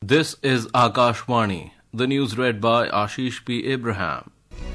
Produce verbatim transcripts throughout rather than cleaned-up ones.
This is Akashvani. The news read by Ashish P. Abraham.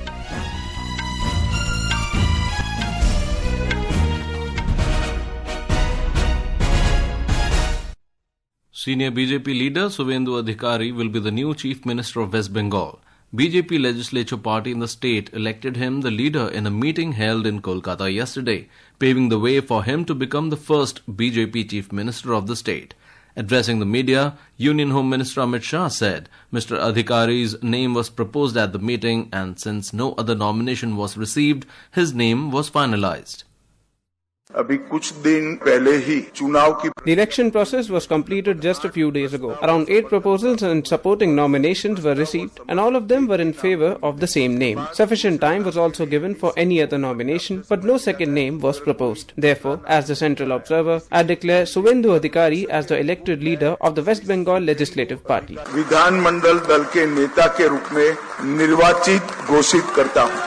Senior B J P leader Suvendu Adhikari will be the new Chief Minister of West Bengal. B J P legislature party in the state elected him the leader in a meeting held in Kolkata yesterday, paving the way for him to become the first B J P Chief Minister of the state. Addressing the media, Union Home Minister Amit Shah said Mister Adhikari's name was proposed at the meeting and since no other nomination was received, his name was finalized. अभी कुछ दिन पहले ही चुनाव की The election process was completed just a few days ago. Around eight proposals and supporting nominations were received and all of them were in favor of the same name. Sufficient time was also given for any other nomination but no second name was proposed. Therefore, as the central observer, I declare Suvendu Adhikari as the elected leader of the West Bengal Legislative Party. विधानमंडल दल के नेता के रूप में निर्वाचित घोषित करता हूं.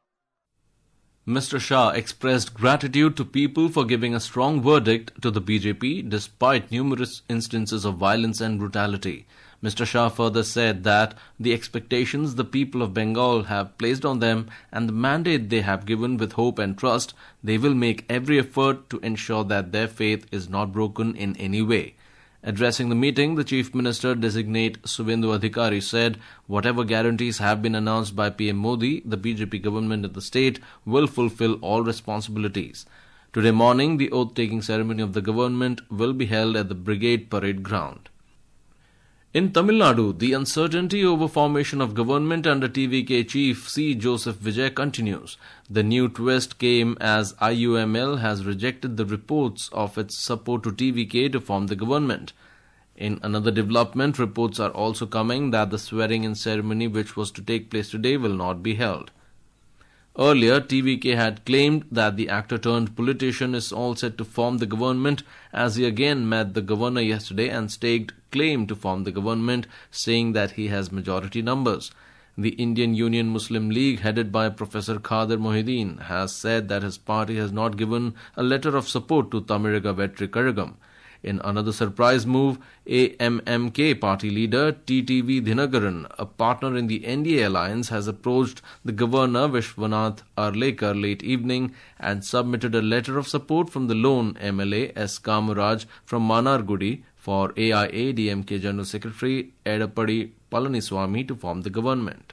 Mister Shah expressed gratitude to people for giving a strong verdict to the B J P despite numerous instances of violence and brutality. Mister Shah further said that the expectations the people of Bengal have placed on them and the mandate they have given with hope and trust, they will make every effort to ensure that their faith is not broken in any way. Addressing the meeting, the Chief Minister designate Suvendu Adhikari said whatever guarantees have been announced by P M Modi, the B J P government of the state will fulfill all responsibilities. Today morning, the oath-taking ceremony of the government will be held at the Brigade Parade Ground. In Tamil Nadu, the uncertainty over formation of government under T V K chief C. Joseph Vijay continues. The new twist came as I U M L has rejected the reports of its support to T V K to form the government. In another development, reports are also coming that the swearing-in ceremony which was to take place today will not be held. Earlier, T V K had claimed that the actor-turned-politician is all set to form the government as he again met the governor yesterday and staked claim to form the government, saying that he has majority numbers. The Indian Union Muslim League, headed by Professor Khader Mohiuddin, has said that his party has not given a letter of support to Tamiraga Vetri Karagam. In another surprise move, A M M K party leader T T V Dinagaran, a partner in the N D A alliance, has approached the governor Vishwanath Arlekar late evening and submitted a letter of support from the lone M L A S. Kamaraj from Manargudi for A I A D M K General Secretary Edapadi Palaniswamy to form the government.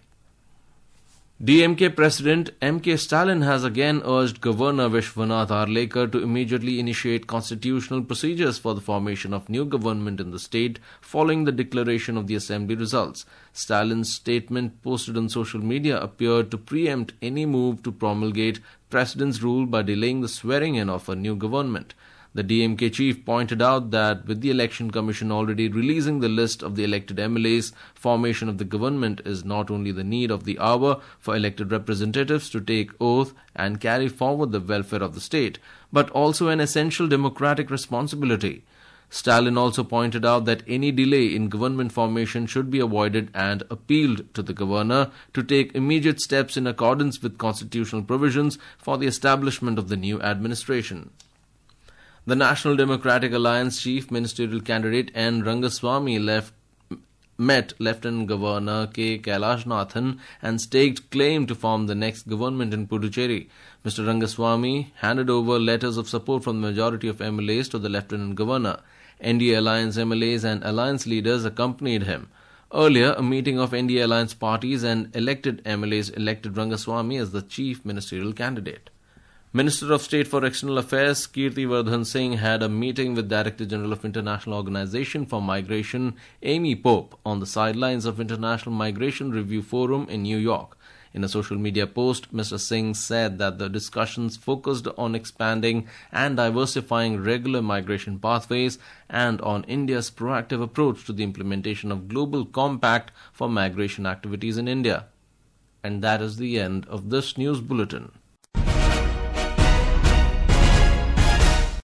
D M K President M K Stalin has again urged Governor Vishwanath Arlekar to immediately initiate constitutional procedures for the formation of new government in the state following the declaration of the assembly results. Stalin's statement posted on social media appeared to preempt any move to promulgate President's rule by delaying the swearing-in of a new government. The D M K chief pointed out that with the Election Commission already releasing the list of the elected M L As, formation of the government is not only the need of the hour for elected representatives to take oath and carry forward the welfare of the state, but also an essential democratic responsibility. Stalin also pointed out that any delay in government formation should be avoided and appealed to the governor to take immediate steps in accordance with constitutional provisions for the establishment of the new administration. The National Democratic Alliance Chief Ministerial Candidate N. Rangaswamy left, met Lieutenant Governor K. Kailashnathn and staked claim to form the next government in Puducherry. Mister Rangaswamy handed over letters of support from the majority of M L As to the Lieutenant Governor. N D A Alliance M L As and Alliance leaders accompanied him. Earlier, a meeting of N D A Alliance parties and elected M L As elected Rangaswamy as the Chief Ministerial Candidate. Minister of State for External Affairs Kirti Vardhan Singh had a meeting with Director General of International Organization for Migration Amy Pope on the sidelines of International Migration Review Forum in New York. In a social media post, Mister Singh said that the discussions focused on expanding and diversifying regular migration pathways and on India's proactive approach to the implementation of Global Compact for migration activities in India. And that is the end of this news bulletin.